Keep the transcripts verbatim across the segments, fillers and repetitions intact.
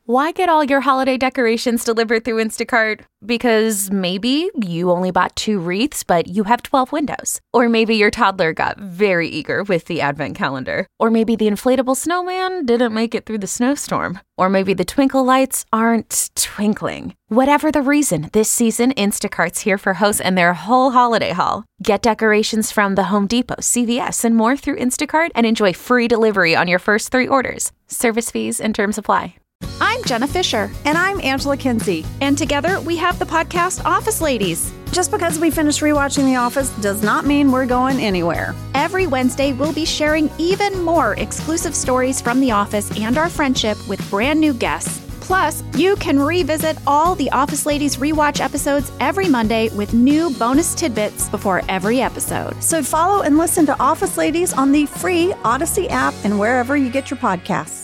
Why get all your holiday decorations delivered through Instacart? Because maybe you only bought two wreaths, but you have twelve windows. Or maybe your toddler got very eager with the advent calendar. Or maybe the inflatable snowman didn't make it through the snowstorm. Or maybe the twinkle lights aren't twinkling. Whatever the reason, this season, Instacart's here for hosts and their whole holiday haul. Get decorations from the Home Depot, C V S, and more through Instacart and enjoy free delivery on your first three orders. Service fees and terms apply. I'm Jenna Fisher. And I'm Angela Kinsey. And together we have the podcast Office Ladies. Just because we finished rewatching The Office does not mean we're going anywhere. Every Wednesday, we'll be sharing even more exclusive stories from The Office and our friendship with brand new guests. Plus, you can revisit all the Office Ladies rewatch episodes every Monday with new bonus tidbits before every episode. So follow and listen to Office Ladies on the free Odyssey app and wherever you get your podcasts.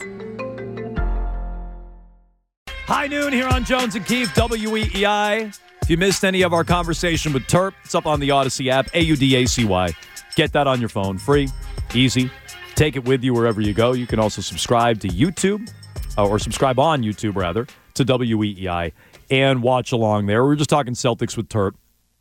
High noon here on Jones and Keefe, W E E I. If you missed any of our conversation with Terp, it's up on the Odyssey app, A U D A C Y. Get that on your phone. Free, easy. Take it with you wherever you go. You can also subscribe to YouTube, uh, or subscribe on YouTube, rather, to W E E I, and watch along there. We were just talking Celtics with Terp.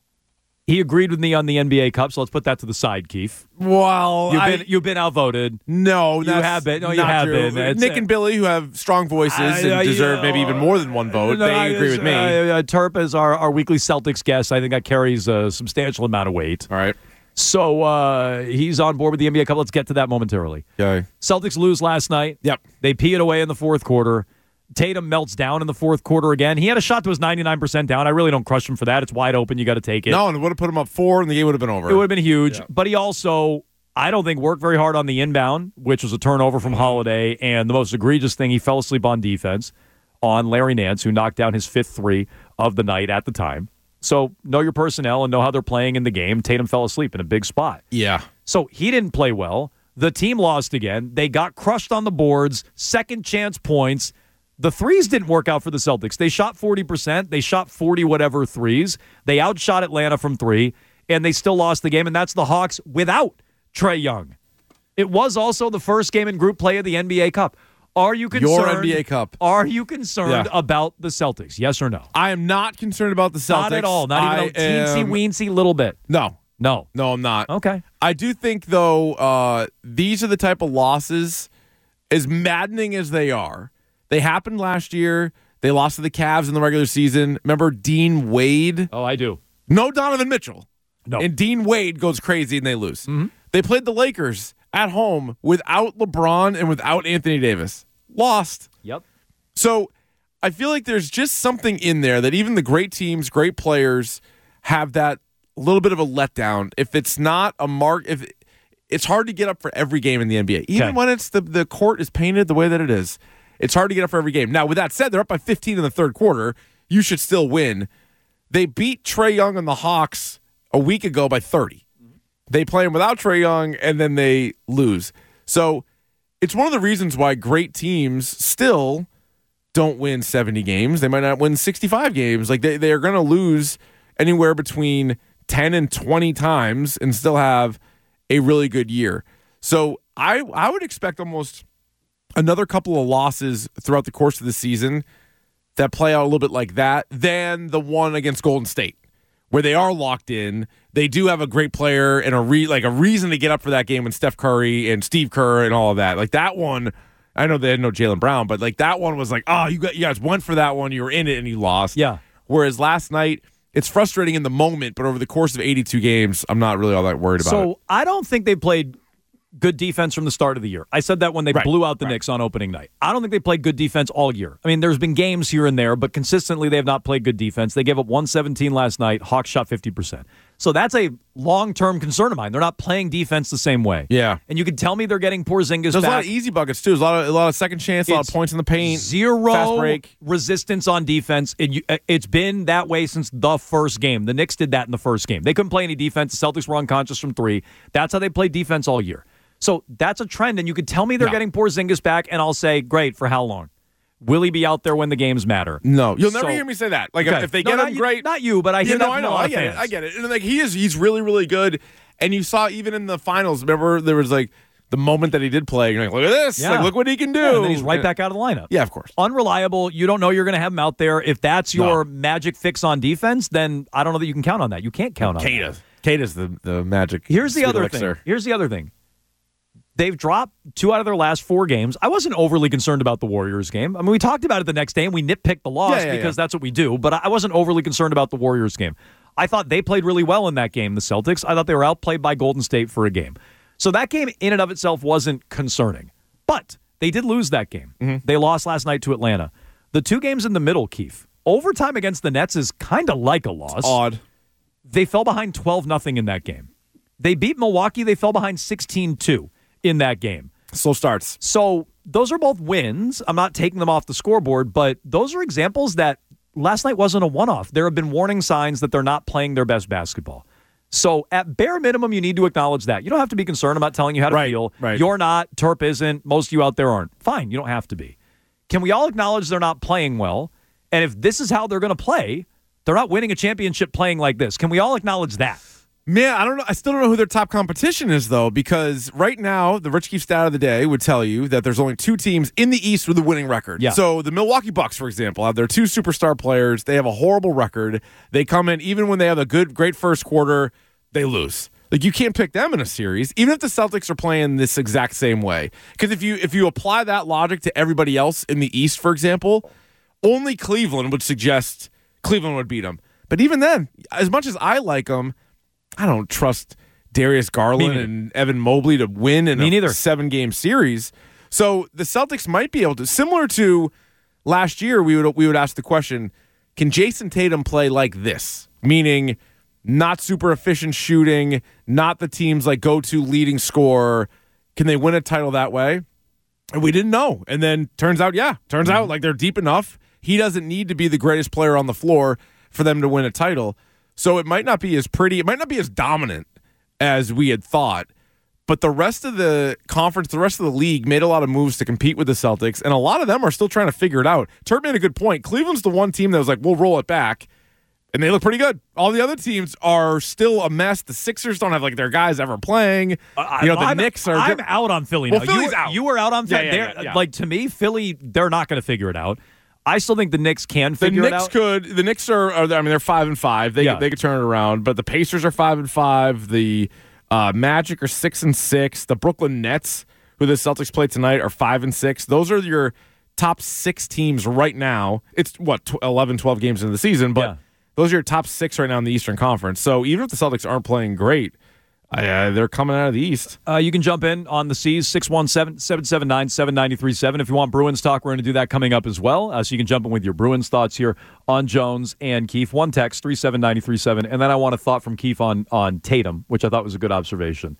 He agreed with me on the N B A Cup, so let's put that to the side, Keith. Well, You've I, been, you've been outvoted. No, you that's have been. No, you not have true. been. It's, Nick and Billy, who have strong voices I, and I, deserve uh, maybe even more than one vote, no, they I, agree with me. Uh, uh, Terp is our, our weekly Celtics guest. I think that carries a substantial amount of weight. All right. So uh, he's on board with the N B A Cup. Let's get to that momentarily. Okay. Celtics lose last night. Yep. They pee it away in the fourth quarter. Tatum melts down in the fourth quarter again. He had a shot that was ninety-nine percent down. I really don't crush him for that. It's wide open. You got to take it. No, and it would have put him up four, and the game would have been over. It would have been huge. Yeah. But he also, I don't think, worked very hard on the inbound, which was a turnover from Holiday. And the most egregious thing, he fell asleep on defense on Larry Nance, who knocked down his fifth three of the night at the time. So know your personnel and know how they're playing in the game. Tatum fell asleep in a big spot. Yeah. So he didn't play well. The team lost again. They got crushed on the boards, second chance points. The threes didn't work out for the Celtics. They shot forty percent. They shot forty whatever threes. They outshot Atlanta from three, and they still lost the game, and that's the Hawks without Trae Young. It was also the first game in group play of the N B A Cup. Are you concerned? Your N B A Cup. Are you concerned Yeah. about the Celtics? Yes or no? I am not concerned about the Celtics. Not at all. Not even I a teensy am- weensy little bit. No. No. No, I'm not. Okay. I do think, though, uh, these are the type of losses, as maddening as they are, they happened last year. They lost to the Cavs in the regular season. Remember Dean Wade? Oh, I do. No Donovan Mitchell. No. And Dean Wade goes crazy and they lose. Mm-hmm. They played the Lakers at home without LeBron and without Anthony Davis. Lost. Yep. So I feel like there's just something in there that even the great teams, great players have that little bit of a letdown. If it's not a mark, if it's hard to get up for every game in the N B A, even Okay. when it's the, the court is painted the way that it is. It's hard to get up for every game. Now, with that said, they're up by fifteen in the third quarter. You should still win. They beat Trae Young and the Hawks a week ago by thirty. They play him without Trae Young, and then they lose. So it's one of the reasons why great teams still don't win seventy games. They might not win sixty-five games. Like they, they are going to lose anywhere between ten and twenty times and still have a really good year. So I I would expect almost another couple of losses throughout the course of the season that play out a little bit like that than the one against Golden State, where they are locked in. They do have a great player and a re, like a reason to get up for that game with Steph Curry and Steve Kerr and all of that. Like that one, I know they had no Jaylen Brown, but like that one was like, oh, you got you guys went for that one, you were in it and you lost. Yeah. Whereas last night, it's frustrating in the moment, but over the course of eighty-two games, I'm not really all that worried about so, it. So I don't think they played good defense from the start of the year. I said that when they Right, blew out the right. Knicks on opening night. I don't think they played good defense all year. I mean, there's been games here and there, but consistently they have not played good defense. They gave up one seventeen last night. Hawks shot fifty percent. So that's a long-term concern of mine. They're not playing defense the same way. Yeah. And you can tell me they're getting Porzingis There's back. a lot of easy buckets, too. There's a lot of, a lot of second chance, a lot of It's points in the paint. Zero fast break. resistance on defense. It, you, it's been that way since the first game. The Knicks did that in the first game. They couldn't play any defense. The Celtics were unconscious from three. That's how they played defense all year. So that's a trend, and you could tell me they're Yeah. getting Porzingis back, and I'll say, great, for how long? Will he be out there when the games matter? No, you'll never So- hear me say that. Like Okay. if they No, get not him, you- great. not you, but I hear you that know, from I a know, lot I of get it, fans. I get it. And like he is, he's really, really good. And you saw even in the finals. Remember, there was like the moment that he did play, you're like, look at this. Yeah. Like, look what he can do. Yeah, and then he's right back out of the lineup. Yeah, of course. Unreliable. You don't know you're going to have him out there. If that's your No. magic fix on defense, then I don't know that you can count on that. You can't count on Kata. that. Kata's the, the magic. Here's the sweet other elixir. thing. Here's the other thing. They've dropped two out of their last four games. I wasn't overly concerned about the Warriors game. I mean, we talked about it the next day, and we nitpicked the loss Yeah, yeah, because yeah. that's what we do. But I wasn't overly concerned about the Warriors game. I thought they played really well in that game, the Celtics. I thought they were outplayed by Golden State for a game. So that game in and of itself wasn't concerning. But they did lose that game. Mm-hmm. They lost last night to Atlanta. The two games in the middle, Keith, overtime against the Nets is kind of like a loss. Odd. They fell behind twelve nothing in that game. They beat Milwaukee. They fell behind sixteen two in that game. Slow starts. So those are both wins. I'm not taking them off the scoreboard, but those are examples that last night wasn't a one-off. There have been warning signs that they're not playing their best basketball. So at bare minimum, you need to acknowledge that. You don't have to be concerned about telling you how to Right, feel. right. You're not. Terp isn't. Most of you out there aren't. Fine. You don't have to be. Can we all acknowledge they're not playing well? And if this is how they're going to play, they're not winning a championship playing like this. Can we all acknowledge that? Man, I don't know. I still don't know who their top competition is, though, because right now, the Rich Keefe stat of the day would tell you that there's only two teams in the East with a winning record. Yeah. So the Milwaukee Bucks, for example, have their two superstar players. They have a horrible record. They come in, even when they have a good, great first quarter, they lose. Like, you can't pick them in a series, even if the Celtics are playing this exact same way. Because if you if you apply that logic to everybody else in the East, for example, only Cleveland would suggest Cleveland would beat them. But even then, as much as I like them, I don't trust Darius Garland and Evan Mobley to win in Me a neither. seven-game series. So the Celtics might be able to, similar to last year, we would we would ask the question, can Jason Tatum play like this? Meaning not super efficient shooting, not the team's like go-to leading scorer. Can they win a title that way? And we didn't know. And then turns out, yeah, turns Mm-hmm. out like they're deep enough. He doesn't need to be the greatest player on the floor for them to win a title. So it might not be as pretty, it might not be as dominant as we had thought, but the rest of the conference, the rest of the league made a lot of moves to compete with the Celtics, and a lot of them are still trying to figure it out. Turp made a good point. Cleveland's the one team that was like, we'll roll it back, and they look pretty good. All the other teams are still a mess. The Sixers don't have like their guys ever playing. Uh, you know, the I'm, Knicks are. I'm out on Philly Well, now. Philly's you, were, out. you were out on Yeah, Philly. yeah, They're- yeah, yeah. Like, to me, Philly, they're not going to figure it out. I still think the Knicks can The figure it Knicks out. could. The Knicks are, are. I mean, they're five and five. They Yeah. they could turn it around. But the Pacers are five and five. The uh, Magic are six and six. The Brooklyn Nets, who the Celtics play tonight, are five and six. Those are your top six teams right now. It's what tw- eleven, twelve games into the season, but Yeah. those are your top six right now in the Eastern Conference. So even if the Celtics aren't playing great, uh, they're coming out of the East. Uh, you can jump in on the C's, six one seven, seven seven nine, seven nine three seven. If you want Bruins talk, we're going to do that coming up as well. Uh, so you can jump in with your Bruins thoughts here on Jones and Keefe. One text, three seven nine three seven. And then I want a thought from Keefe on, on Tatum, which I thought was a good observation.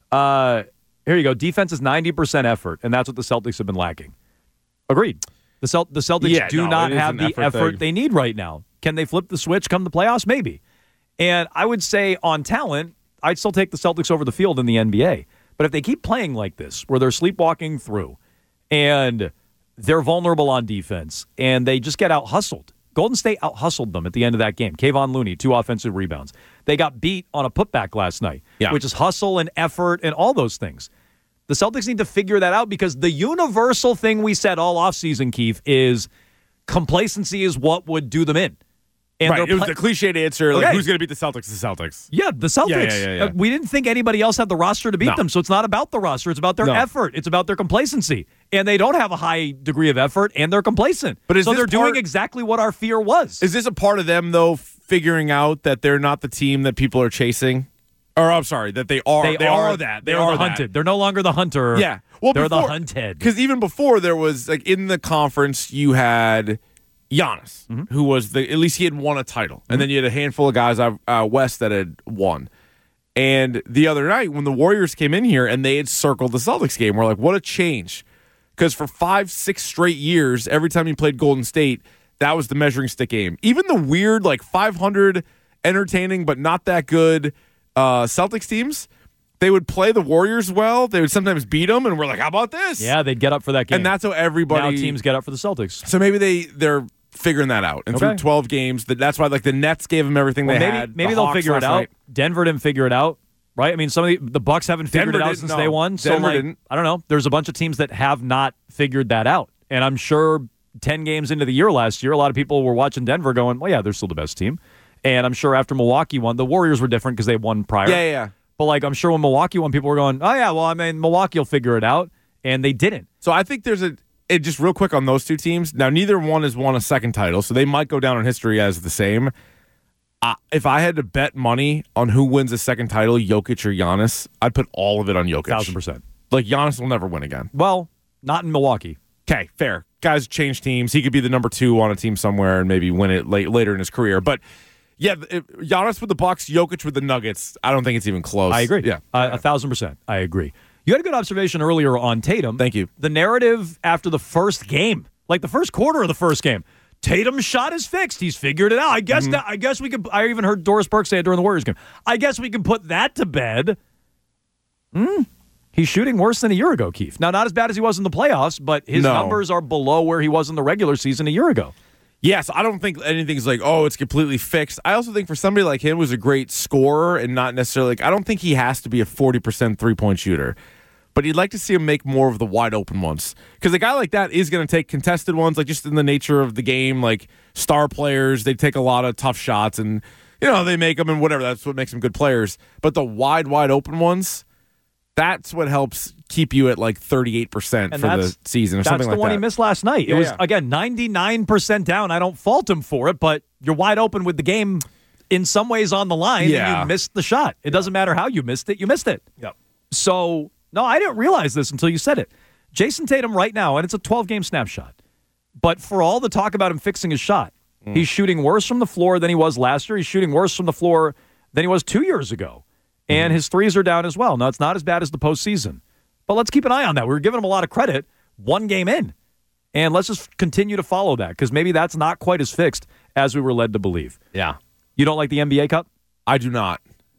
Uh, here you go. Defense is ninety percent effort, and that's what the Celtics have been lacking. Agreed. The, Celt- the Celtics Yeah, do no, not it is have an the effort effort thing. they need right now. Can they flip the switch come the playoffs? Maybe. And I would say on talent, I'd still take the Celtics over the field in the N B A. But if they keep playing like this, where they're sleepwalking through and they're vulnerable on defense and they just get out-hustled. Golden State out-hustled them at the end of that game. Kayvon Looney, two offensive rebounds. They got beat on a putback last night, Yeah. which is hustle and effort and all those things. The Celtics need to figure that out because the universal thing we said all offseason, Keith, is complacency is what would do them in. And Right. they're It was pla- the cliched answer. Like, Okay. who's going to beat the Celtics? The Celtics. Yeah, the Celtics. Yeah, yeah, yeah, yeah. Uh, we didn't think anybody else had the roster to beat No. them, so it's not about the roster. It's about their No. effort. It's about their complacency. And they don't have a high degree of effort, and they're complacent. But is so this they're doing part- exactly what our fear was. Is this a part of them, though, figuring out that they're not the team that people are chasing? Or, I'm sorry, that they are. they, They, are, that. They they're are the that. hunted. They're no longer the hunter. Yeah. Well, they're before, the hunted. Because even before, there was, like, in the conference, you had Giannis, Mm-hmm. who was the, at least he had won a title. And then you had a handful of guys out uh, west that had won. And the other night, when the Warriors came in here and they had circled the Celtics game, we're like, what a change. Because for five, six straight years, every time you played Golden State, that was the measuring stick game. Even the weird, like, five hundred entertaining but not that good uh, Celtics teams, they would play the Warriors well. They would sometimes beat them, and we're like, how about this? Yeah, they'd get up for that game. And that's how everybody... now teams get up for the Celtics. So maybe they, they're figuring that out. And Okay. through twelve games, that that's why like the Nets gave them everything Well, they maybe had. maybe The they'll Hawks figure it last out. night. Denver didn't figure it out. right? I mean, some of the, the Bucks haven't figured Denver it out didn't, since no. day one. So, Denver like, didn't. I don't know. There's a bunch of teams that have not figured that out. And I'm sure ten games into the year last year, a lot of people were watching Denver going, well, yeah, they're still the best team. And I'm sure after Milwaukee won, the Warriors were different because they won prior. Yeah, yeah, yeah. But, like, I'm sure when Milwaukee won, people were going, oh, yeah, well, I mean, Milwaukee will figure it out. And they didn't. So I think there's a it, just real quick on those two teams. Now, neither one has won a second title, so they might go down in history as the same. Uh, if I had to bet money on who wins a second title, Jokic or Giannis, I'd put all of it on Jokic. Thousand percent. Like, Giannis will never win again. Well, not in Milwaukee. Okay, fair. Guys change teams. He could be the number two on a team somewhere and maybe win it late, later in his career. But, yeah, if Giannis with the Bucks, Jokic with the Nuggets, I don't think it's even close. I agree. Yeah. Uh, a thousand percent. I agree. You had a good observation earlier on Tatum. Thank you. The narrative after the first game, like the first quarter of the first game, Tatum's shot is fixed. He's figured it out. I guess Mm-hmm. that. I guess we could. I even heard Doris Burke say it during the Warriors game. I guess we can put that to bed. Hmm. He's shooting worse than a year ago, Keith. Now, not as bad as he was in the playoffs, but his No. numbers are below where he was in the regular season a year ago. Yes, I don't think anything's like, oh, it's completely fixed. I also think for somebody like him who's a great scorer and not necessarily like, I don't think he has to be a forty percent three-point shooter. But you'd like to see him make more of the wide open ones. Because a guy like that is going to take contested ones, like just in the nature of the game, like star players, they take a lot of tough shots and, you know, they make them and whatever. That's what makes them good players. But the wide, wide open ones, that's what helps keep you at like thirty-eight percent And for the that's- season or That's something the like one that. he missed last night. It Yeah, was, yeah. again, ninety-nine percent down. I don't fault him for it, but you're wide open with the game in some ways on the line, and Yeah. you missed the shot. It doesn't matter how you missed it. You missed it. Yep. So, no, I didn't realize this until you said it. Jason Tatum right now, and it's a twelve-game snapshot, but for all the talk about him fixing his shot, Mm. he's shooting worse from the floor than he was last year. He's shooting worse from the floor than he was two years ago. Mm. And his threes are down as well. Now, it's not as bad as the postseason. But let's keep an eye on that. We were giving him a lot of credit one game in. And let's just continue to follow that because maybe that's not quite as fixed as we were led to believe. Yeah. You don't like the N B A Cup? I do not.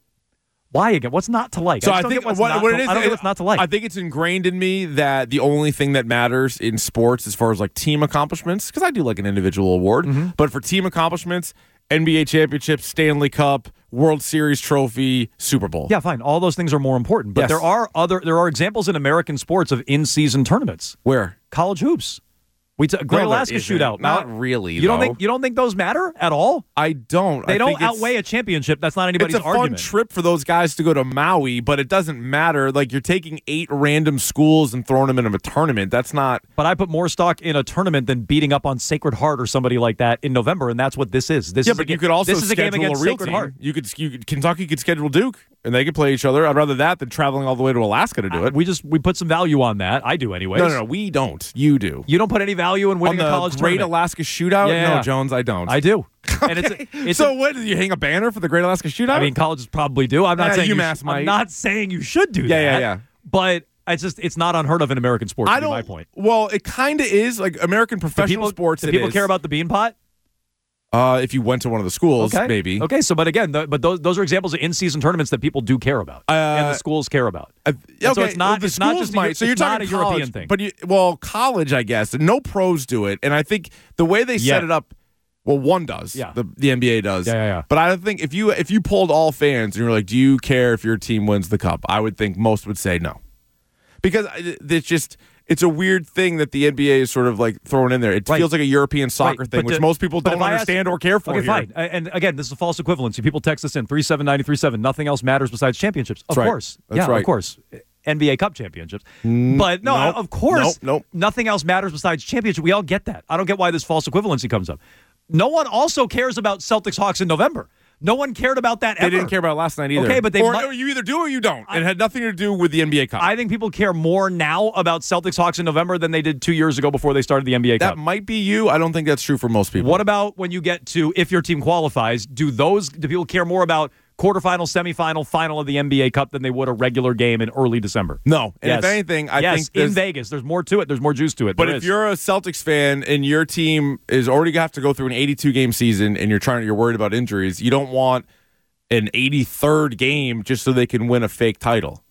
Why again? What's not to like? So I, I, just don't think get what's what, not what to, it is, I don't get what's not to like. I think it's ingrained in me that the only thing that matters in sports, as far as like team accomplishments, because I do like an individual award, Mm-hmm. but for team accomplishments, N B A championship, Stanley Cup, World Series trophy, Super Bowl. Yeah, fine. All those things are more important. But Yes. there are other there are examples in American sports of in-season tournaments. Where? College hoops. We t- Great there Alaska isn't. Shootout. Not Now, really, You don't though. think you don't think those matter at all? I don't. They I don't think it's- outweigh a championship. That's not anybody's It's a fun argument. trip for those guys to go to Maui, but it doesn't matter. Like, you're taking eight random schools and throwing them into a tournament. That's not. But I put more stock in a tournament than beating up on Sacred Heart or somebody like that in November, and that's what this is. This Yeah, is but a, you could also this is a game schedule against a real Sacred team. Heart. You could, you could Kentucky could schedule Duke, and they could play each other. I'd rather that than traveling all the way to Alaska to do it. We just we put some value on that. I do anyways. no, no, no, we don't. You do. You don't put any value in On winning the a college Great tournament. Alaska Shootout? Yeah. No, Jones, I don't. I do. And it's, Okay. it's so what? Did you hang a banner for the Great Alaska Shootout? I mean, colleges probably do. I'm not Yeah, saying you UMass sh- might. I'm not saying you should do Yeah, that. yeah, yeah. But it's just it's not unheard of in American sports. I to be don't. my point. Well, it kind of is. Like American Do professional people, sports. do it people is. care about the bean pot? Uh, if you went to one of the schools, Okay, maybe. Okay, so but again, the, but those those are examples of in-season tournaments that people do care about, and the schools care about. Uh, And okay, so it's not the it's not schools just a, might. So you're it's not talking a college, European thing. but you, well, college, I guess, and no pros do it. And I think the way they Yeah. set it up, well, one does. Yeah. the the N B A does. Yeah, yeah, yeah. But I don't think if you if you polled all fans and you're like, do you care if your team wins the cup? I would think most would say no, because it's just. It's a weird thing that the N B A is sort of like throwing in there. It Right. feels like a European soccer Right, thing, but which to- most people but don't if I ask- understand or care for. Okay, here. fine. And again, this is a false equivalency. People text us in three seven nine three seven. Nothing else matters besides championships. Of right. course, That's yeah, right. of course. N B A Cup championships, but no, nope. of course, Nope, nope. nothing else matters besides championship. We all get that. I don't get why this false equivalency comes up. No one also cares about Celtics Hawks in November. No one cared about that They ever. didn't care about it last night either. Okay, but they or, mu- or you either do or you don't. it had nothing to do with the N B A Cup. I think people care more now about Celtics Hawks in November than they did two years ago before they started the N B A that Cup. might be you. I don't think that's true for most people. What about when you get to if your team qualifies? Do those do people care more about quarterfinal, semifinal, final of the N B A Cup than they would a regular game in early December? No. And Yes. if anything, I yes, think in there's- Vegas, there's more to it. There's more juice to it. But There if is. you're a Celtics fan and your team is already going to have to go through an eighty-two game season and you're trying, you're worried about injuries, you don't want an eighty-third game just so they can win a fake title.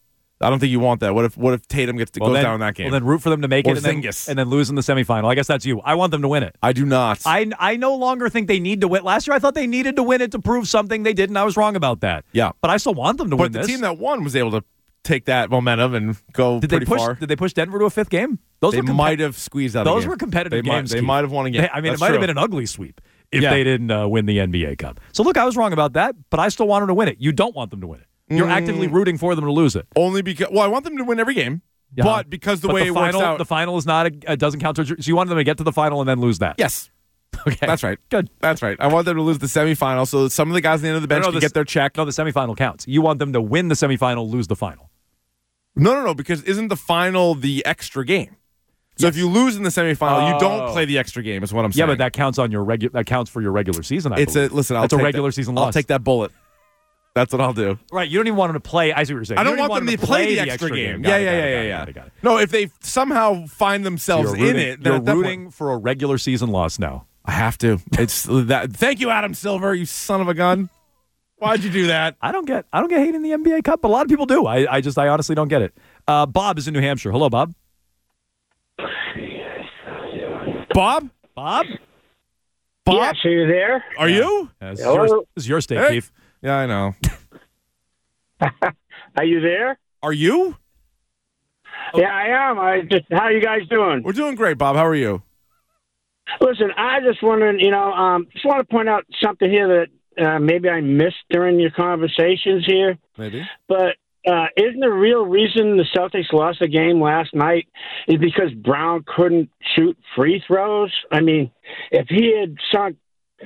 I don't think you want that. What if what if Tatum gets to well, goes then, down in that game? Well, then root for them to make or it and then, Zingis. and then lose in the semifinal. I guess that's you. I want them to win it. I do not. I, I no longer think they need to win. Last year, I thought they needed to win it to prove something. They didn't. I was wrong about that. Yeah. But I still want them to but win the this. team that won was able to take that momentum and go did pretty they push, far. Did they push Denver to a fifth game? Those They were compe- might have squeezed out. Those a game. were competitive they games. Might, they Keith. might have won a game. They- I mean, That's it might true. have been an ugly sweep if Yeah. they didn't uh, win the N B A Cup. So look, I was wrong about that, but I still want them to win it. You don't want them to win it. You're Mm. actively rooting for them to lose it. Only because well, I want them to win every game, Yeah. but because the But way the it final, works out, the final is not a, uh, doesn't count. To, so you want them to get to the final and then lose that. yes, Okay. that's right. Good. That's right. I want them to lose the semifinal, so that some of the guys at the end of the bench No, no, can the- get their check. No, the semifinal counts. You want them to win the semifinal, lose the final. No, no, no, because isn't the final the extra game? So if you lose in the semifinal, you don't Oh. play the extra game. Is what I'm Yeah, saying. but that counts on your regu- That counts for your regular season. I it's a believe. listen. I'll That's a take regular that, season I'll loss. take that bullet. That's what I'll do. Right. You don't even want them to play. I see what you're saying. I You don't even want them to play play the extra game. Got Yeah, it, yeah, got it, yeah, got yeah, it, yeah. got it, got it. No, if they somehow find themselves So you're in rooting, it, then you're at that rooting point, for a regular season loss now. I have to. It's that. Thank you, Adam Silver. You son of a gun. Why'd you do that? I don't get I don't get hate in the N B A Cup, but a lot of people do. I, I just I honestly don't get it. Uh, Bob is in New Hampshire. Hello, Bob. Bob? Bob? Bob? Yes, are you there? Are you? Yeah, this, is Hello? your, this is your state, Hey. Keith. Yeah, I know. Are you there? Are you? Yeah, I am. I just how you guys doing? We're doing great, Bob. How are you? Listen, I just wondering, you know, um, just want to point out something here that uh, maybe I missed during your conversations here. Maybe. But uh, isn't the real reason the Celtics lost the game last night is because Brown couldn't shoot free throws? I mean, if he had sunk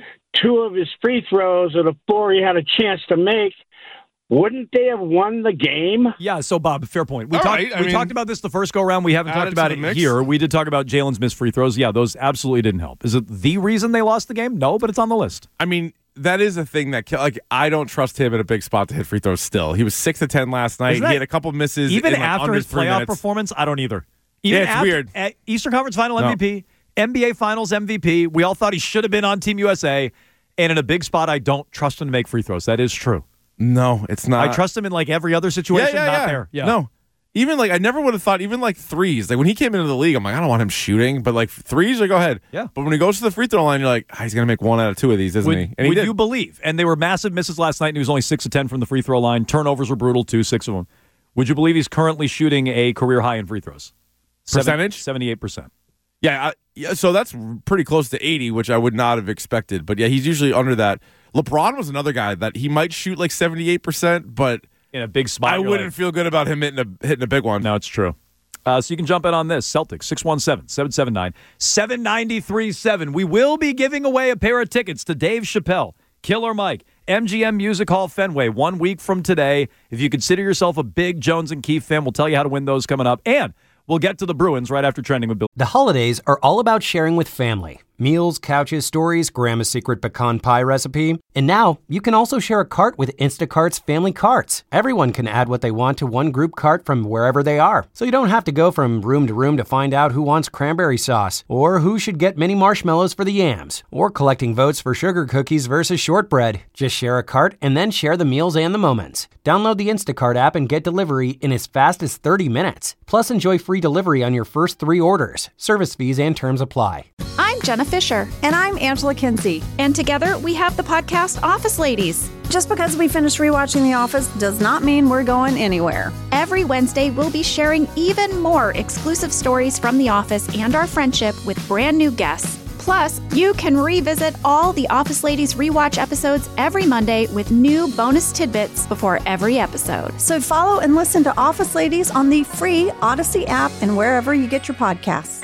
two of his free throws or the four he had a chance to make, wouldn't they have won the game? Yeah, so Bob, fair point. We, All talked, right, I we mean, talked about this the first go around. We haven't add talked it about to it the mix. here. We did talk about Jalen's missed free throws. Yeah, those absolutely didn't help. Is it the reason they lost the game? No, but it's on the list. I mean, that is a thing that, like, I don't trust him at a big spot to hit free throws still. He was six to ten last night. Isn't that- He had a couple misses. Even in, like, after under his three playoff minutes. performance, I don't either. Even Yeah, it's after, weird. At Eastern Conference Final No. M V P, N B A Finals M V P. We all thought he should have been on Team U S A. And in a big spot, I don't trust him to make free throws. That is true. No, it's not. I trust him in like every other situation. yeah, yeah, not yeah. there. Yeah. No. Even like I never would have thought even like threes. Like when he came into the league, I'm like, I don't want him shooting, but like threes, like go ahead. Yeah. But when he goes to the free throw line, you're like, ah, he's gonna make one out of two of these, isn't Would, he? And he would did. you believe? And they were massive misses last night, and he was only six of ten from the free throw line. Turnovers were brutal too, six of them. Would you believe he's currently shooting a career high in free throws? Percentage? Seventy-eight percent. yeah, I, yeah. So that's pretty close to eighty, which I would not have expected. But yeah, he's usually under that. LeBron was another guy that he might shoot like seventy-eight percent, but In a big spot. I you're wouldn't like, feel good about him hitting a hitting a big one. No, it's true. Uh, so you can jump in on this. Celtics, six one seven, seven seven nine, seven nine three seven. We will be giving away a pair of tickets to Dave Chappelle, Killer Mike, M G M Music Hall Fenway one week from today. If you consider yourself a big Jones and Keefe fan, we'll tell you how to win those coming up. And we'll get to the Bruins right after Trending with Bill. The holidays are all about sharing with family. Meals, couches, stories, Grandma's secret pecan pie recipe. And now, you can also share a cart with Instacart's Family Carts. Everyone can add what they want to one group cart from wherever they are. So you don't have to go from room to room to find out who wants cranberry sauce, or who should get mini marshmallows for the yams, or collecting votes for sugar cookies versus shortbread. Just share a cart and then share the meals and the moments. Download the Instacart app and get delivery in as fast as thirty minutes. Plus, enjoy free delivery on your first three orders. Service fees and terms apply. I'm Jenna Fisher, And I'm Angela Kinsey. and together we have the podcast Office Ladies. Just because we finished rewatching The Office does not mean we're going anywhere. Every Wednesday, we'll be sharing even more exclusive stories from The Office and our friendship with brand new guests. Plus, you can revisit all the Office Ladies rewatch episodes every Monday with new bonus tidbits before every episode. So follow and listen to Office Ladies on the free Odyssey app and wherever you get your podcasts.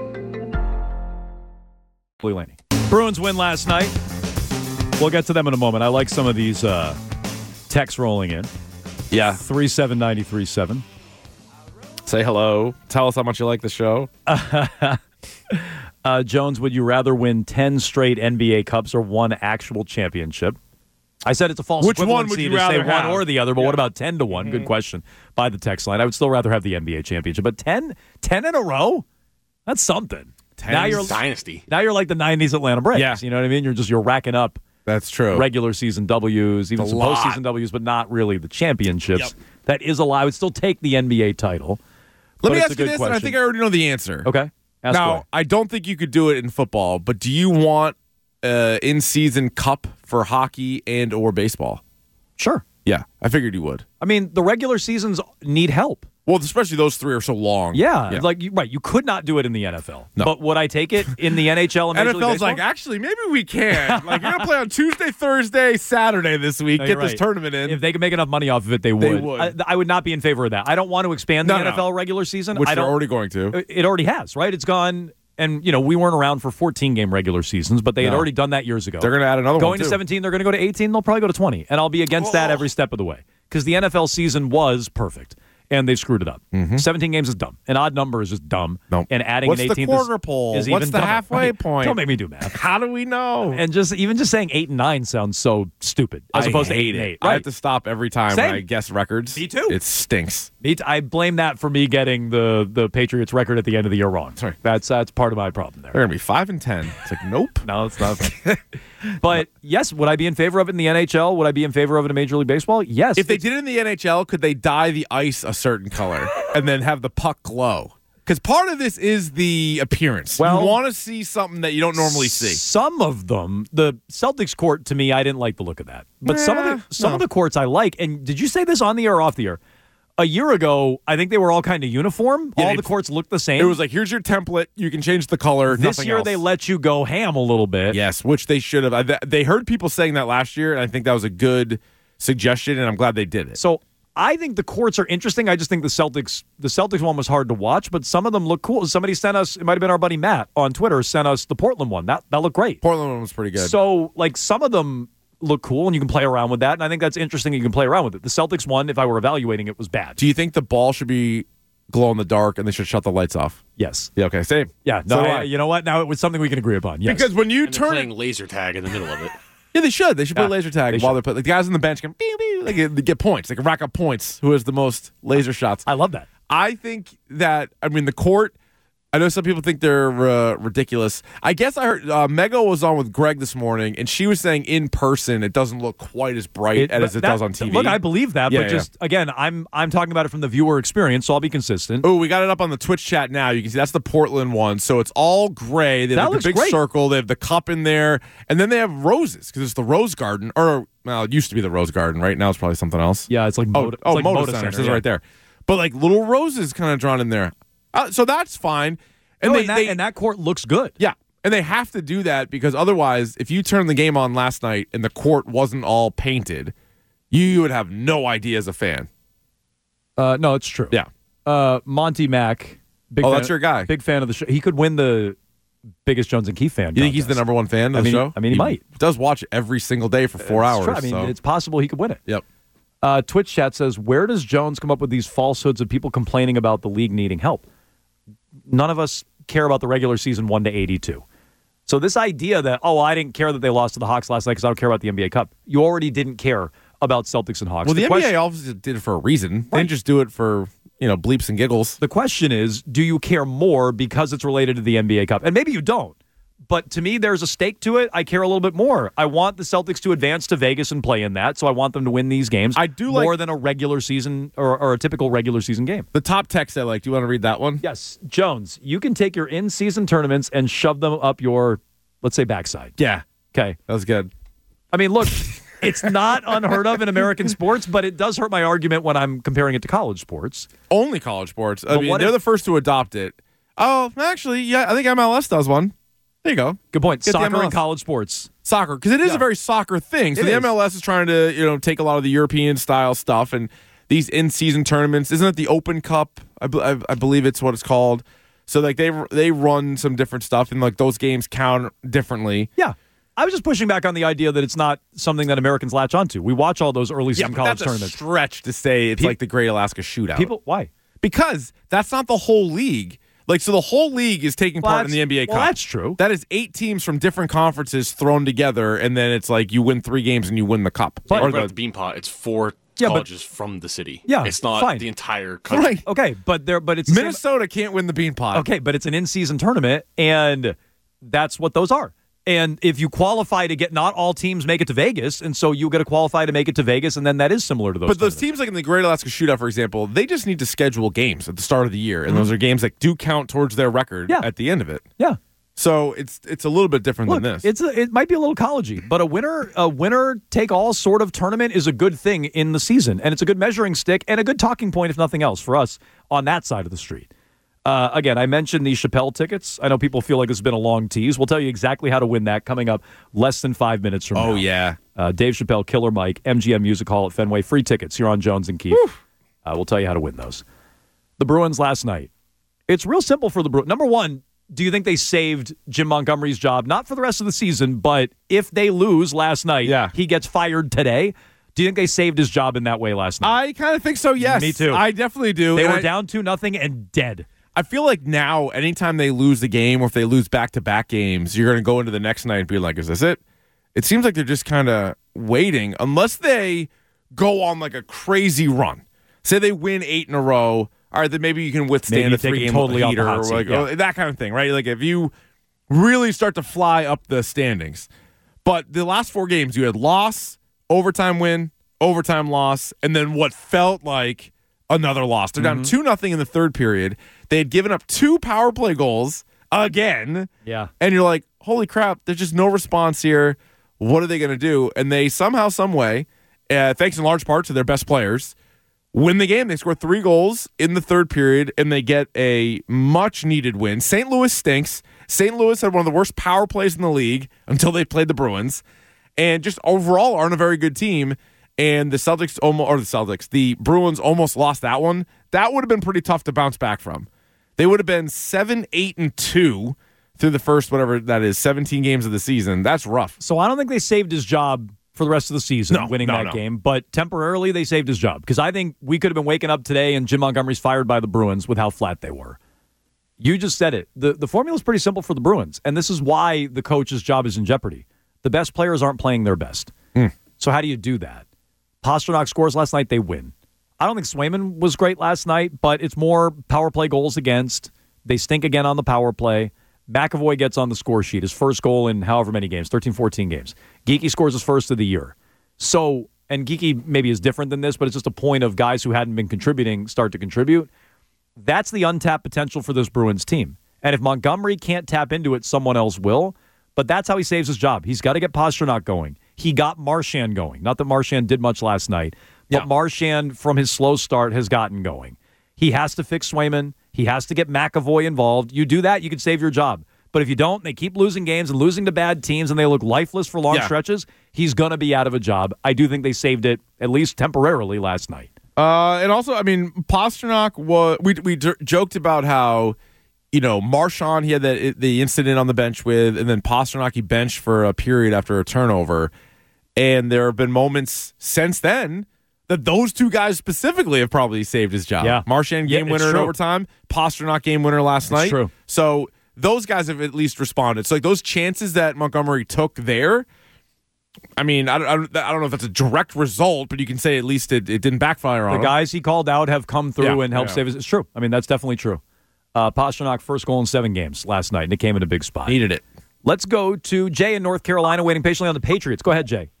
Blue Laney. Bruins win last night. We'll get to them in a moment. I like some of these uh, texts rolling in. Yeah. three seven nine three seven. Say hello. Tell us how much you like the show. Uh, Jones, would you rather win ten straight N B A Cups or one actual championship? I said it's a false Which one equivalency would you to say rather one have? or the other, but Yeah. what about ten to one? Good question by the text line. I would still rather have the N B A championship, but ten, ten in a row? That's something. Now you're dynasty. Now you're like the nineties Atlanta Braves. Yeah. You know what I mean? You're just you're racking up That's true. regular season W's, even It's a some lot. postseason W's, but not really the championships. Yep. That is a lie. I would still take the N B A title. Let but me it's ask a you good this, question. and I think I already know the answer. Okay. Ask now, away. I don't think you could do it in football, but do you want uh, in-season cup for hockey and or baseball? Sure. Yeah, I figured you would. I mean, the regular seasons need help. Well, especially those three are so long. Yeah, like you, right. You could not do it in the N F L. No. But would I take it in the N H L and Major N F L's League Baseball? like, actually, maybe we can. Like, you're going to play on Tuesday, Thursday, Saturday this week. No, Get you're this right. tournament in. If they can make enough money off of it, they would. They would. I, I would not be in favor of that. I don't want to expand the No, no. N F L regular season. Which I they're don't, already going to. It already has, right? It's gone, and you know we weren't around for fourteen-game regular seasons, but they had No. already done that years ago. They're going to add another going one, to too. seventeen. They're going to go to eighteen. They'll probably go to twenty, and I'll be against that Oh. every step of the way because the N F L season was perfect. And they screwed it up. Mm-hmm. seventeen games is dumb. An odd number is just dumb. Nope. And adding What's an the eighteenth quarter is, pole? is What's even the dumber. halfway Right? point? Don't make me do math. How do we know? And just even just saying eight and nine sounds so stupid as I opposed to hate eight and it. eight. I Right. have to stop every time Same. when I guess records. Me too. It stinks. Me t- I blame that for me getting the the Patriots record at the end of the year wrong. Sorry. That's that's part of my problem there. They're going to be five and ten. It's like, nope. No, it's not. But yes, would I be in favor of it in the N H L? Would I be in favor of it in Major League Baseball? Yes. If they It's- did it in the N H L, could they dye the ice a certain color and then have the puck glow? Because part of this is the appearance. Well- you want to see something that you don't normally see. Some of them, the Celtics court to me, I didn't like the look of that. But some of Nah, the some no. of the courts I like. And did you say this on the air or off the air? A year ago, I think they were all kind of uniform. Yeah, all they- the courts looked the same. It was like, here's your template. You can change the color. this nothing year else. they let you go ham a little bit. Yes, which they should have. I- th- They heard people saying that last year, and I think that was a good suggestion, and I'm glad they did it. So I think the courts are interesting. I just think the Celtics, the Celtics one was hard to watch, but some of them look cool. Somebody sent us, it might have been our buddy Matt on Twitter, sent us the Portland one. That that looked great. Portland one was pretty good. So like some of them look cool, and you can play around with that, and I think that's interesting. You can play around with it. The Celtics one, if I were evaluating it, was bad. Do you think the ball should be glow in the dark and they should shut the lights off? Yes. Yeah, okay, same. Yeah. No. So do I- I. you know what? Now it was something we can agree upon. Yes. Because when you And they're turn playing it, laser tag in the middle of it. yeah, they should. They should play Yeah, laser tag they while should. they're playing. Like the guys on the bench can pew, pew, they get, they get points. They can rack up points. Who has the most laser shots? I love that. I think that, I mean, the court, I know some people think they're uh, ridiculous. I guess I heard uh, Mego was on with Greg this morning, and she was saying in person it doesn't look quite as bright It- as it that- does on T V. Look, I believe that, Yeah, but yeah. just again, I'm I'm talking about it from the viewer experience, so I'll be consistent. Oh, we got it up on the Twitch chat now. You can see that's the Portland one. So it's all gray. They That have like looks the big great. circle. They have the cup in there, and then they have roses because it's the Rose Garden. Or well, it used to be the Rose Garden. Right now, it's probably something else. Yeah, it's like Oh, Moda, oh, it's like Moda Moda Center. Center, It says yeah. right there. But like little roses kind of drawn in there. Uh, so that's fine. And No, they, and, that, they and that court looks good. yeah, and they have to do that because otherwise, if you turn the game on last night and the court wasn't all painted, you would have no idea as a fan. Uh, no, it's true. Yeah. Uh, Monty Mack. Big Oh, fan, that's your guy. Big fan of the show. He could win the biggest Jones and Keefe fan. You think he's the contest. number one fan of I the mean, show? I mean, he might. Does watch it every single day for four It's hours. true. I mean, so. it's possible he could win it. Yep. Uh, Twitch chat says, where does Jones come up with these falsehoods of people complaining about the league needing help? None of us care about the regular season one to eighty-two. So this idea that, oh, I didn't care that they lost to the Hawks last night because I don't care about the N B A Cup. You already didn't care about Celtics and Hawks. Well, the, question- N B A obviously did it for a reason. They Right. didn't just do it for, you know, bleeps and giggles. The question is, do you care more because it's related to the N B A Cup? And maybe you don't. But to me, there's a stake to it. I care a little bit more. I want the Celtics to advance to Vegas and play in that, so I want them to win these games. I do like- more than a regular season or, or a typical regular season game. The top text I like. Do you want to read that one? Yes, Jones, you can take your in-season tournaments and shove them up your, let's say, backside. Yeah. Okay. That was good. I mean, look, it's not unheard of in American sports, but it does hurt my argument when I'm comparing it to college sports. Only college sports. I But mean, what they're if- the first to adopt it. Oh, actually, yeah, I think M L S does one. There you go. Good point. Get the Soccer M L S. and college sports. Soccer, because it is Yeah. a very soccer thing. So It the is. M L S is trying to, you know, take a lot of the European style stuff and these in-season tournaments. Isn't it the Open Cup? I, be- I, I believe it's what it's called. So like they they run some different stuff and like those games count differently. Yeah. I was just pushing back on the idea that it's not something that Americans latch onto. We watch all those early Yeah, season but college that's a tournaments. stretch to say it's Pe- like the Great Alaska Shootout. People, why? because that's not the whole league. Like, so the whole league is taking Well, part in that's- the N B A well, Cup. that's true. That is eight teams from different conferences thrown together, and then it's like you win three games and you win the cup. But Or the, the- the Beanpot, it's four Yeah, but- colleges from the city. Yeah, it's not fine. the entire country. right. Okay, but there, but it's the same- Minnesota can't win the Beanpot. Okay, but it's an in-season tournament, and that's what those are. And if you qualify to get, not all teams make it to Vegas, and so you got to qualify to make it to Vegas, and then that is similar to those. But those tournaments. teams like in the Great Alaska Shootout, for example, they just need to schedule games at the start of the year, and Mm-hmm. those are games that do count towards their record Yeah. at the end of it. Yeah. So it's it's a little bit different Look, than this. it's a, it might be a little collegey, but a winner a winner take all sort of tournament is a good thing in the season, and it's a good measuring stick and a good talking point, if nothing else, for us on that side of the street. Uh, again, I mentioned the Chappelle tickets. I know people feel like it's been a long tease. We'll tell you exactly how to win that coming up less than five minutes from now. Oh, yeah. Uh, Dave Chappelle, Killer Mike, M G M Music Hall at Fenway. Free tickets here on Jones and Keefe. Uh, we'll tell you how to win those. The Bruins last night. It's real simple for the Bruins. Number one, do you think they saved Jim Montgomery's job? Not for the rest of the season, but if they lose last night, Yeah. he gets fired today. Do you think they saved his job in that way last night? I kind of think so, yes. Me too. I definitely do. They And were I, down two nothing and dead. I feel like now, anytime they lose the game or if they lose back-to-back games, you're going to go into the next night and be like, is this it? It seems like they're just kind of waiting, unless they go on like a crazy run. Say they win eight in a row. All right, then maybe you can withstand Maybe a you take them three-game totally off the heater hot or seat, like, yeah. oh, that kind of thing, right? Like if you really start to fly up the standings. But the last four games, you had loss, overtime win, overtime loss, and then what felt like another loss. They're Mm-hmm. down two nothing in the third period. They had given up two power play goals again. Yeah. And you're like, holy crap, there's just no response here. What are they going to do? And they somehow, some way, uh, thanks in large part to their best players, win the game. They score three goals in the third period, and they get a much-needed win. Saint Louis stinks. Saint Louis had one of the worst power plays in the league until they played the Bruins, and just overall aren't a very good team. And the Celtics, almost, or the Celtics, the Bruins almost lost that one. That would have been pretty tough to bounce back from. They would have been seven, eight, and two through the first, whatever that is, seventeen games of the season. That's rough. So I don't think they saved his job for the rest of the season, No, winning no, that no. game. But temporarily, they saved his job. Because I think we could have been waking up today and Jim Montgomery's fired by the Bruins with how flat they were. You just said it. The, the formula is pretty simple for the Bruins. And this is why the coach's job is in jeopardy. The best players aren't playing their best. Mm. So how do you do that? Pasternak scores last night, they win. I don't think Swayman was great last night, but it's more power play goals against. They stink again on the power play. McAvoy gets on the score sheet, his first goal in however many games, thirteen, fourteen games. Geeky scores his first of the year. So, and Geeky maybe is different than this, but it's just a point of guys who hadn't been contributing start to contribute. That's the untapped potential for this Bruins team. And if Montgomery can't tap into it, someone else will. But that's how he saves his job. He's got to get Pasternak going. He got Marchand going. Not that Marchand did much last night, but Yeah. Marchand, from his slow start, has gotten going. He has to fix Swayman. He has to get McAvoy involved. You do that, you can save your job. But if you don't, they keep losing games and losing to bad teams, and they look lifeless for long Yeah. stretches, he's going to be out of a job. I do think they saved it, at least temporarily, last night. Uh, and also, I mean, Pasternak was. We we j- joked about how, you know, Marchand, he had that the incident on the bench with, and then Pasternak he benched for a period after a turnover, and there have been moments since then that those two guys specifically have probably saved his job. Yeah. Marchand Yeah, game it's winner in true. overtime, Pasternak game winner last night. true. So those guys have at least responded. So like those chances that Montgomery took there. I mean, I don't, I don't, I don't know if that's a direct result, but you can say at least it, it didn't backfire on The him. guys he called out have come through Yeah, and helped yeah. save his. It's true. I mean, that's definitely true. Uh, Pasternak, first goal in seven games last night, and it came in a big spot. Needed it. Let's go to Jay in North Carolina, waiting patiently on the Patriots. Go ahead, Jay.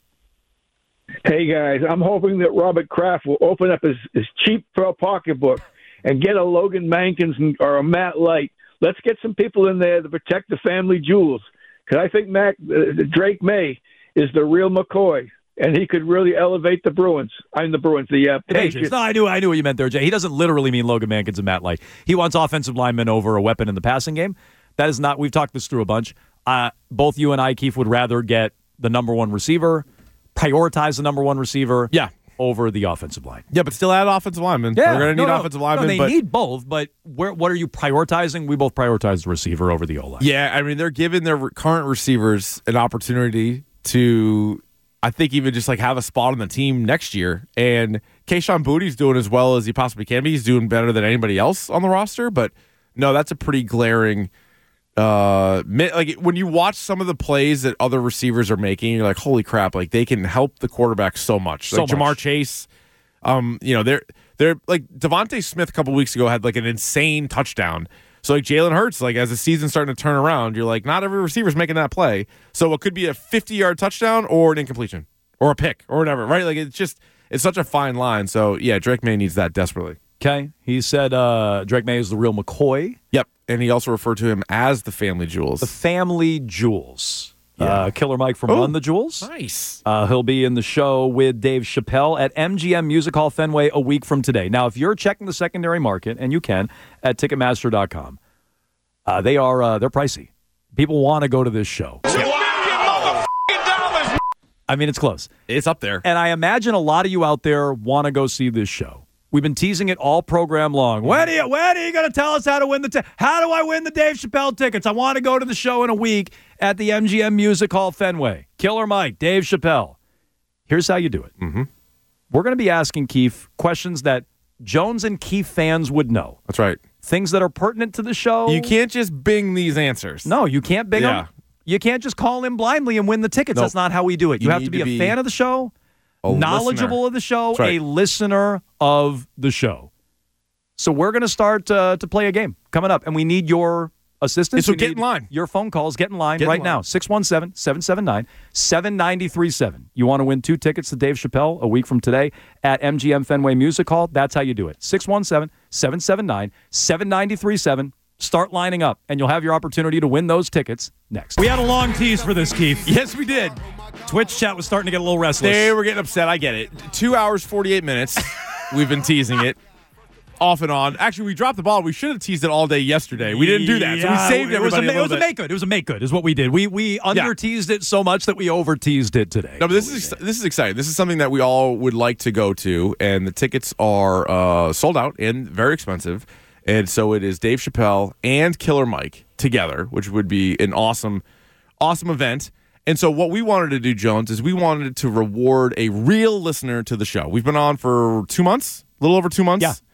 Hey, guys, I'm hoping that Robert Kraft will open up his, his cheap pocketbook and get a Logan Mankins or a Matt Light. Let's get some people in there to protect the family jewels. Because I think Mac, uh, Drake May is the real McCoy, and he could really elevate the Bruins. I'm the Bruins, the uh, The Patriots. Patriots. No, I knew, I knew what you meant there, Jay. He doesn't literally mean Logan Mankins and Matt Light. He wants offensive linemen over a weapon in the passing game. That is not. We've talked this through a bunch. Uh, both you and I, Keith, would rather get the number one receiver, prioritize the number one receiver, Yeah. over the offensive line. Yeah, but still add offensive linemen. We're going to no, need no. offensive No, linemen. they but need both, but where, what are you prioritizing? We both prioritize the receiver over the O-line. yeah, I mean, they're giving their re- current receivers an opportunity to, I think, even just like have a spot on the team next year. And Kayshon Boutte's doing as well as he possibly can be. He's doing better than anybody else on the roster. But no, that's a pretty glaring. Uh, mi- like when you watch some of the plays that other receivers are making, you're like, holy crap! Like they can help the quarterback so much. So Like Jamar much. Chase. Um, you know, they're they're like Devontae Smith a couple weeks ago had like an insane touchdown. So like Jalen Hurts, like as the season's starting to turn around, you're like, not every receiver's making that play. So it could be a fifty-yard touchdown or an incompletion or a pick or whatever, right? Like it's just it's such a fine line. So yeah, Drake May needs that desperately. Okay. He said uh, Drake May is the real McCoy. Yep. And he also referred to him as the Family Jewels. The Family Jewels. Yeah. Uh, Killer Mike from Oh, Run the Jewels. Nice. Uh, he'll be in the show with Dave Chappelle at M G M Music Hall Fenway a week from today. Now, if you're checking the secondary market, and you can, at Ticketmaster dot com, uh, they are uh, they're pricey. People want to go to this show. I mean, it's close. It's up there. And I imagine a lot of you out there want to go see this show. We've been teasing it all program long. When are you, when are you going to tell us how to win the tickets? How do I win the Dave Chappelle tickets? I want to go to the show in a week at the M G M Music Hall Fenway. Killer Mike, Dave Chappelle. Here's how you do it. Mm-hmm. We're going to be asking Keith questions that Jones and Keith fans would know. That's right. Things that are pertinent to the show. You can't just bing these answers. No, you can't bing Yeah. them. You can't just call in blindly and win the tickets. Nope. That's not how we do it. You, You have need to be to a be fan of the show, a knowledgeable listener. of the show, That's right. a listener of the show. So we're going to start uh, to play a game coming up, and we need your assistance. So We get need in line. Your phone calls. Get in line Get in right line. now. six one seven, seven seven nine, seven nine three seven. You want to win two tickets to Dave Chappelle a week from today at M G M Fenway Music Hall? That's how you do it. six one seven, seven seven nine, seven nine three seven. Start lining up, and you'll have your opportunity to win those tickets next. We had a long tease for this, Keith. Yes, we did. Twitch chat was starting to get a little restless. They were getting upset. I get it. Two hours, forty-eight minutes. We've been teasing it off and on. Actually, we dropped the ball. We should have teased it all day yesterday. We didn't do that. So we Yeah, saved it was everybody a, a, It was little a bit. make good. It was a make good is what we did. We we under teased it so much that we over teased it today. No, but this is this is exciting. This is something that we all would like to go to, and the tickets are uh, sold out and very expensive. And so it is Dave Chappelle and Killer Mike together, which would be an awesome, awesome event. And so what we wanted to do, Jones, is we wanted to reward a real listener to the show. We've been on for two months, a little over two months. Yeah.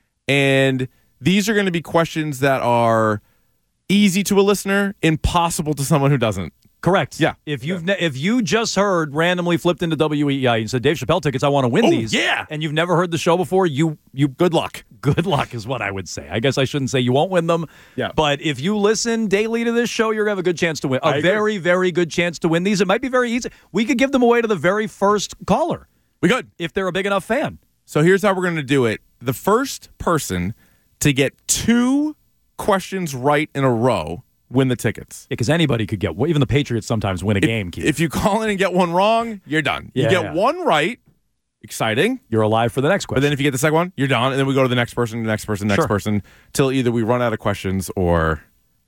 And these are going to be questions that are easy to a listener, impossible to someone who doesn't. Correct. Yeah. If you've ne- if you just heard randomly flipped into W E E I and said Dave Chappelle tickets, I want to win Oh, these. yeah. And you've never heard the show before, you you Good luck. good luck is what I would say. I guess I shouldn't say you won't win them. Yeah. But if you listen daily to this show, you're gonna have a good chance to win. I A agree. very, very good chance to win these. It might be very easy. We could give them away to the very first caller We good. if they're a big enough fan. So here's how we're going to do it. The first person to get two questions right in a row win the tickets. Because anybody could get even the Patriots sometimes win a game, Keith. If you call in and get one wrong, you're done. Yeah, you get yeah. one right, exciting. You're alive for the next But question. then if you get the second one, you're done. And then we go to the next person, the next person, the next Sure. person, person, till either we run out of questions or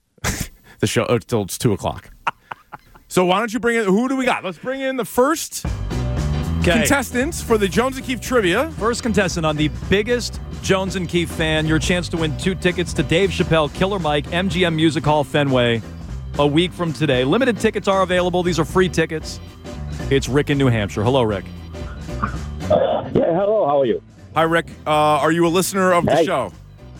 the show, or till it's two o'clock. So why don't you bring in, who do we got? Let's bring in the first Okay. contestants for the Jones and Keefe Trivia. First contestant on the biggest Jones and Keefe fan, your chance to win two tickets to Dave Chappelle, Killer Mike, M G M Music Hall Fenway a week from today. Limited tickets are available. These are free tickets. It's Rick in New Hampshire. Hello, Rick. Yeah, hello, how are you? Hi, Rick. Uh, are you a listener of the Hey. show?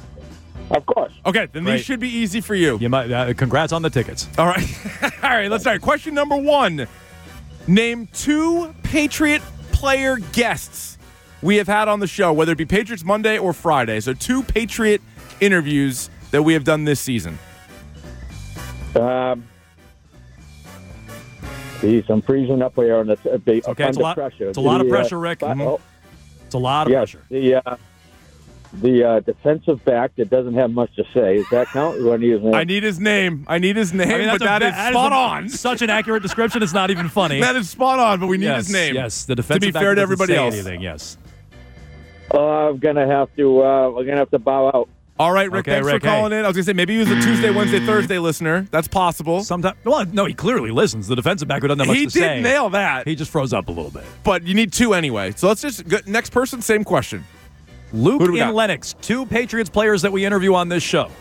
Of course. Okay, then Great. these should be easy for you. You might. Uh, congrats on the tickets. All right. All right, let's start. Question number one. Name two Patriot player guests we have had on the show, whether it be Patriots Monday or Friday. So two Patriot interviews that we have done this season. Um, geez, I'm freezing up here, and it's a big Okay, it's a under lot- pressure. it's a lot of The, uh, pressure, Rick. fi- Mhm. oh, It's a lot of yes, pressure. the uh, the uh, defensive back that doesn't have much to say. Does that count? You want to use name? I need his name. I need his name, I mean, but that's a that ve- is spot a- on. Such an accurate description. It's not even funny. That is spot on, but we need yes, his name. Yes, the defensive To be back fair to doesn't everybody say else. anything, yes. Oh, I'm gonna have to. Uh, we're gonna have to bow out. All right, Rick, Okay, thanks Rick, for calling in. I was going to say, maybe he was a Tuesday, Wednesday, Thursday listener. That's possible. Sometimes, well, no, he clearly listens. The defensive back who doesn't have much He to did say. nail that. He just froze up a little bit. But you need two anyway. So let's just go, next person, same question. Luke Who do we in got? Lennox, two Patriots players that we interview on this show.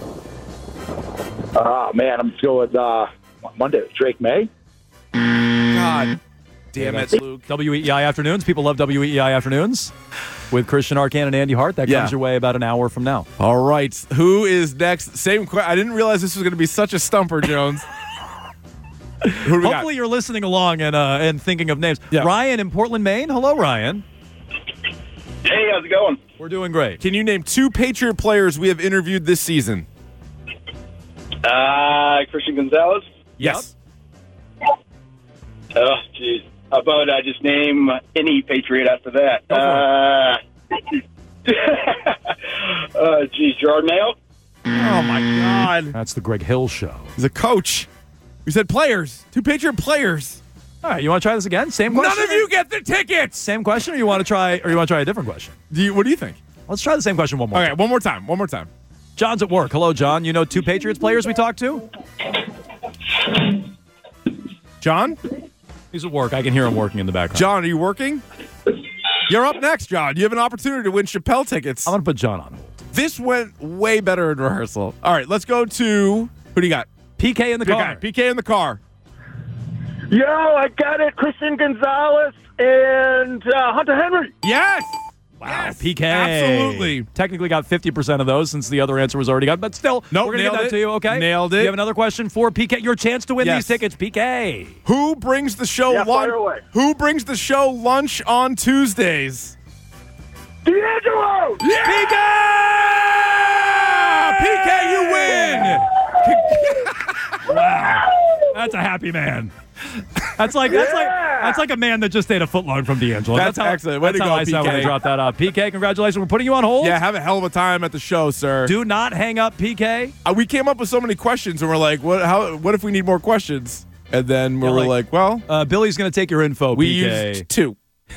Oh man, I'm still with uh, Monday. Drake May. God damn it, Luke. W E E I Afternoons. People love W E E I Afternoons with Christian Arcan and Andy Hart. That comes Yeah. your way about an hour from now. All right, who is next? Same question. I didn't realize this was going to be such a stumper, Jones. Who do we Hopefully you're listening along and uh, and thinking of names. Yeah. Ryan in Portland, Maine. Hello, Ryan. Hey, how's it going? We're doing great. got? Can you name two Patriot players we have interviewed this season? Uh, Christian Gonzalez. Yes. Oh, jeez. How about I just name any Patriot after that? Go for Uh, uh, geez, Jordan Mayo. Oh, my God. That's the Greg Hill Show. He's a coach. We said players. Two Patriot players. All right, you want to try this again? Same question? None of you get the tickets. Same question, or you want to try, or you want to try a different question? Do you, what do you think? Let's try the same question one more Okay, time. one more time. One more time. John's at work. Hello, John. You know two Patriots players we talked to? John? He's at work. I can hear him working in the background. John, are you working? You're up next, John. You have an opportunity to win Chappelle tickets. I'm going to put John on hold. This went way better in rehearsal. All right, let's go to, who do you got? P K in the Good car. guy. P K in the car. Yo, I got it. Christian Gonzalez and uh, Hunter Henry. Yes. Wow, Yes, P K. absolutely. Technically got fifty percent of those since the other answer was already got, but still, Nope, we're going to get nailed that it. to you, okay? Nailed it. You have another question for P K? Your chance to win Yes. these tickets, P K. Who brings the show Yeah, lunch? fire away. Who brings the show lunch on Tuesdays? D'Angelo. P K! P K, you win. Wow. That's a happy man. That's like that's like that's like a man that just ate a footlong from D'Angelo. That's how, excellent. Way That's to how go, I sound when I P K. drop that off. P K, congratulations. We're putting you on hold. Yeah, have a hell of a time at the show, sir. Do not hang up, P K. Uh, we came up with so many questions, and we're like, "What? How? What if we need more questions?" And then we Yeah, were like- like, "Well, Uh, Billy's going to take your info, we P K. used two."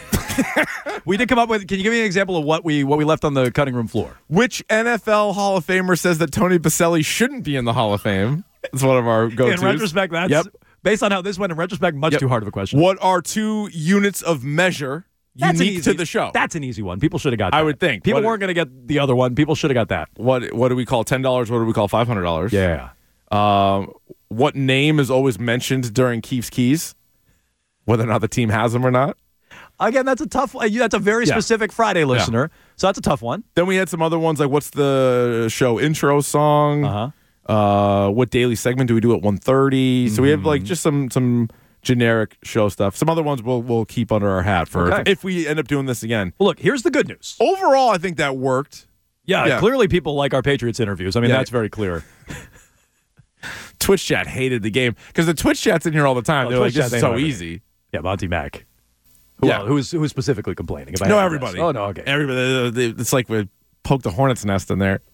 We did come up with. Can you give me an example of what we what we left on the cutting room floor? Which N F L Hall of Famer says that Tony Baselli shouldn't be in the Hall of Fame? It's one of our go-tos. In retrospect, that's Yep. based on how this went. In retrospect, much Yep. too hard of a question. What are two units of measure That's an unique easy- to the show? That's an easy one. People should have got that. I would think. People What- weren't going to get the other one. People should have got that. What What do we call ten dollars? What do we call five hundred dollars? Yeah. Um, what name is always mentioned during Keefe's Keys? Whether or not the team has them or not. Again, that's a tough. uh, That's a very Yeah. specific Friday listener. So that's a tough one. Then we had some other ones like what's the show intro song? Uh huh. Uh, what daily segment do we do at one thirty? So we have like just some some generic show stuff. Some other ones we'll we'll keep under our hat for Okay. if we end up doing this again. Well, look, here's the good news. Overall, I think that worked. Yeah, Yeah. clearly people like our Patriots interviews. I mean, Yeah. that's very clear. Twitch chat hated the game because the Twitch chat's in here all the time. Oh, They're Twitch like, chat, this they is know so everything. easy. Yeah, Monty Mac. Who, Yeah. uh, who is who is specifically complaining about No, any of everybody. this? Oh no, okay. Everybody. they- It's like we poked a hornet's nest in there.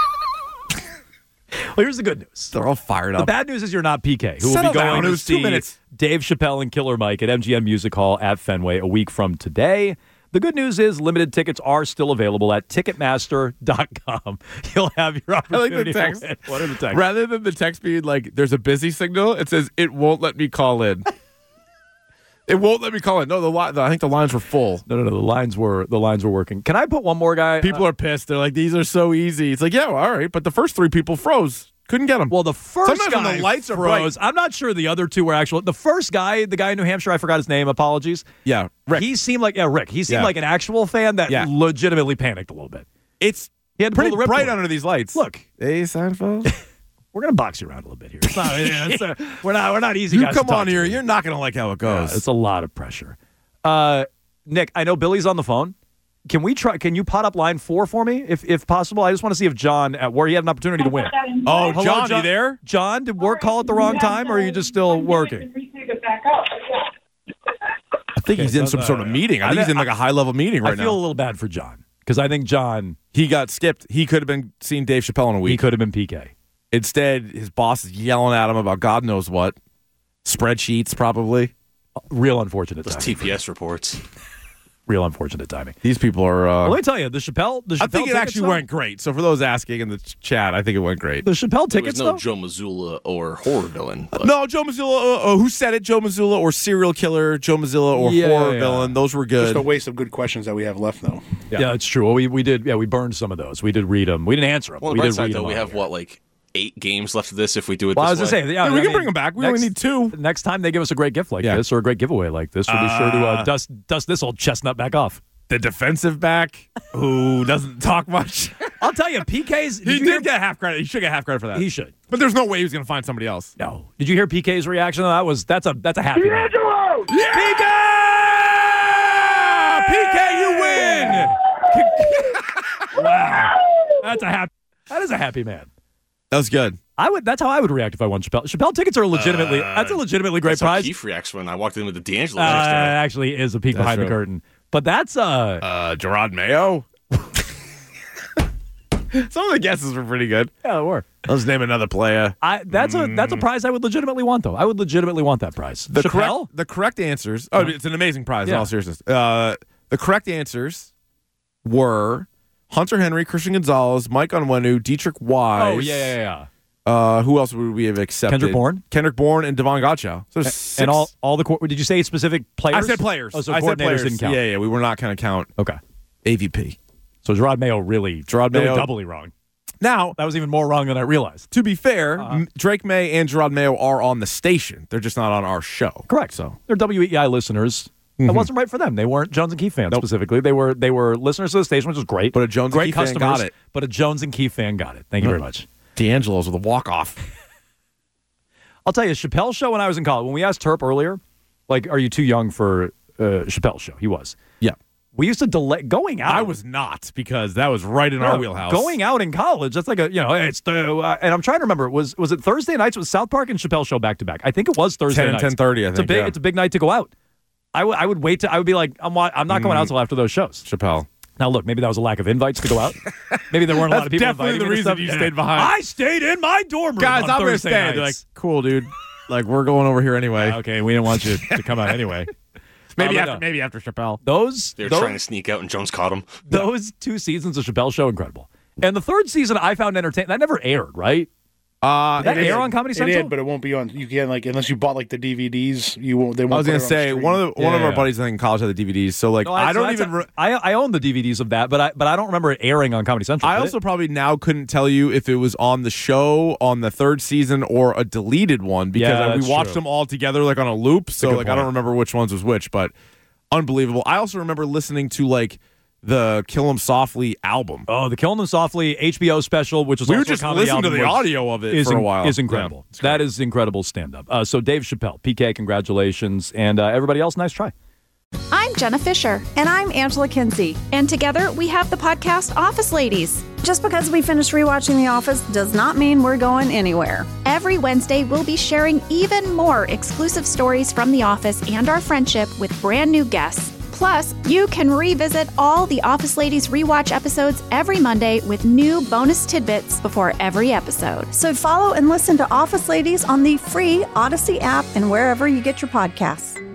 Well, here's the good news. They're all fired The up. bad news is you're not P K, who will Settle be going down. It to was two see minutes. Dave Chappelle and Killer Mike at M G M Music Hall at Fenway a week from today. The good news is limited tickets are still available at Ticketmaster dot com. You'll have your I like opportunity. the text. To win. What are the text? Rather than the text being like, there's a busy signal, it says, it won't let me call in. It won't let me call in. No, the, li- the I think the lines were full. No, no, no. The lines were the lines were working. Can I put one more guy? People are pissed. They're like, these are so easy. It's like, yeah, well, all right. But the first three people froze. Couldn't get them. Well, the first Sometimes guy when the lights are froze. bright. I'm not sure the other two were actual. The first guy, the guy in New Hampshire, I forgot his name. Apologies. Yeah, Rick. He seemed like yeah, Rick. He seemed Yeah. like an actual fan that Yeah. legitimately panicked a little bit. It's He had to pretty pull the bright ripcord. under these lights. Look, Hey, Seinfeld. we're gonna box you around a little bit here. It's not, yeah, it's a, we're not. We're not easy. you guys to come talk on to. here. You're not going to like how it Yeah, goes. it's a lot of pressure. Uh, Nick, I know Billy's on the phone. Can we try? Can you pot up line four for me, if if possible? I just want to see if John at where he had an opportunity to win. oh, Hello, John, John. you there? John, did work call at the wrong time, or are you just still working? I think he's Okay, in so some no, sort of no. meeting. I I think he's know- in like a high level meeting right I feel now. a little bad for John because I think John He got skipped. He could have been seeing Dave Chappelle in a he week. could have been P K. Instead, his boss is yelling at him about God knows what. Spreadsheets, probably. Real unfortunate Those timing. T P S reports. Real unfortunate timing. These people are. Uh, Well, let me tell you, the Chappelle. The Chappelle I think it tickets, actually though- went great. So for those asking in the ch- chat, I think it went great. The Chappelle There tickets, was no though. Joe Mazzulla or horror villain. But No, Joe Mazzulla. Uh, uh, who said it? Joe Mazzulla or serial killer? Joe Mazzulla or Yeah, horror yeah. villain? Those were good. Just a waste of good questions that we have left, though. Yeah, that's true. Well, we we did. Yeah, we burned some of those. We did read them. We didn't answer them. well, on we the bright did side, read though, them we on have here. what, like eight games left of this if we do it Well, I this was gonna way? say, yeah, Yeah, I we can mean, bring them back. We next, only need two. Next time they give us a great gift like Yeah. this or a great giveaway like this, we'll be sure to uh, Uh, dust dust this old chestnut back off. The defensive back who doesn't talk much. I'll tell you, P K's. he you did hear- get half credit. He should get half credit for that. He should. But there's no way he was going to find somebody else. No. Did you hear P K's reaction? That was that's a that's a happy. man. D'Angelo! P K! P K, you win! Wow, that's a happy. That is a happy man. That was good. I would. That's how I would react if I won Chappelle. Chappelle tickets are legitimately. Uh, that's a legitimately great that's how prize. Keith reacts when I walked in with the D'Angelo. Uh, next it to it. actually is a peek That's behind true. the curtain. But that's uh, Uh, Gerard Mayo. Some of the guesses were pretty good. yeah, it were. Let's name another player. I that's a that's a prize I would legitimately want though. I would legitimately want that prize. The Chappelle. correct, the correct answers. Oh, it's an amazing prize. In Yeah. all seriousness, uh, the correct answers were Hunter Henry, Christian Gonzalez, Mike Onwenu, Dietrich Wise. Oh yeah, yeah, yeah. Uh, who else would we have accepted? Kendrick Bourne? Kendrick Bourne and Devon Gottschall. So there's six. And all all the co- did you say specific players? I said players. Oh, so I said coordinators players. didn't count. Yeah, yeah. We were not going to count Okay. A V P. So Gerard Mayo really, Gerard really Mayo- doubly wrong. Now, That was even more wrong than I realized. to be fair, Uh-huh. M- Drake May and Gerard Mayo are on the station. They're just not on our show. Correct. So They're W E I listeners. That wasn't right for them. They weren't Jones and Keefe fans specifically. They were they were listeners to the station, which was great. But a Jones and great Keefe fan customers, got it. But a Jones and Keefe fan got it. Thank you very much. D'Angelo's with a walk off. I'll tell you, Chappelle's show when I was in college. When we asked Terp earlier, like, are you too young for uh, Chappelle's show? He was. Yeah. We used to delay going out. I was not because that was right in No, our wheelhouse. Going out in college, that's like a, you know, hey, it's the, uh, and I'm trying to remember, was was it Thursday nights? Was South Park and Chappelle show back to back? I think it was Thursday ten and nights. ten thirty, I It's a think, big, yeah. it's a big night to go out. I, w- I would wait to, I would be like, I'm, wa- I'm not going Mm. out till after those shows. Chappelle. Now, look, maybe that was a lack of invites to go out. Maybe there weren't a lot That's of people definitely inviting the me to reason stuff. you Yeah. stayed behind. I stayed in my dorm room Guys, on I'm going to Thursday stay. nights. They're like, cool, dude. Like, we're going over here anyway. Okay, we didn't want you to come out anyway. Maybe Uh, after no. maybe after Chappelle. Those, They were those, trying to sneak out, and Jones caught him. those two seasons of Chappelle show, incredible. And the third season, I found entertaining. That never aired, right? Uh, Did that It air did. on Comedy It Central? did, but it won't be on. You can't like unless you bought like the D V Ds. You won't. They won't. I was put going it to on say stream. one of the, one of Yeah. our buddies I think in college had the D V Ds. So like No, I so don't that's even a- re- I I own the D V Ds of that, but I but I don't remember it airing on Comedy Central. I did also it? probably now couldn't tell you if it was on the show on the third season or a deleted one because Yeah, I- we that's watched true. them all together like on a loop. So good like I don't point. remember which ones was which, but unbelievable. I also remember listening to like the Kill 'Em Softly album. Oh, the Killing Them Softly H B O special, which is We also would just a comedy listen to album, the was- audio of it is for a in- while. Is incredible. Yeah, it's that is incredible stand-up. Uh, so Dave Chappelle, P K, congratulations, and uh, everybody else, nice try. I'm Jenna Fisher. And I'm Angela Kinsey. And together we have the podcast Office Ladies. Just because we finished rewatching The Office does not mean we're going anywhere. Every Wednesday, we'll be sharing even more exclusive stories from The Office and our friendship with brand new guests. Plus, you can revisit all the Office Ladies rewatch episodes every Monday with new bonus tidbits before every episode. So follow and listen to Office Ladies on the free Odyssey app and wherever you get your podcasts.